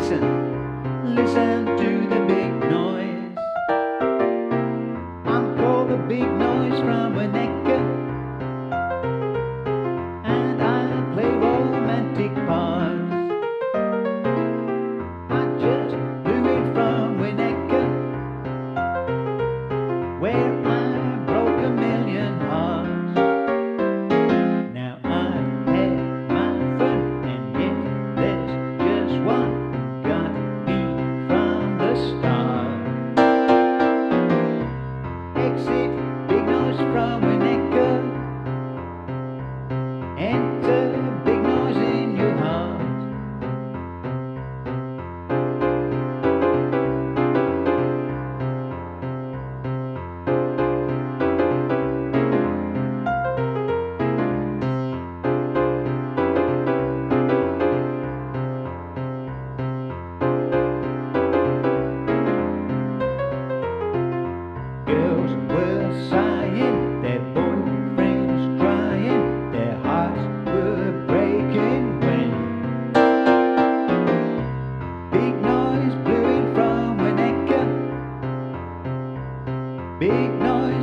listen to the big noise. I'm called the big noise from Winnetka, and I play romantic parts. I just blew it from Winnetka, where I broke 1,000,000 hearts. Now I've had my fun, and yet there's just one who got me from the start. Exit big noise from Winnetka, enter big noise in your heart. Girls were sighing, their boyfriends crying, their hearts were breaking when big noise blew in from Winnetka. Big noise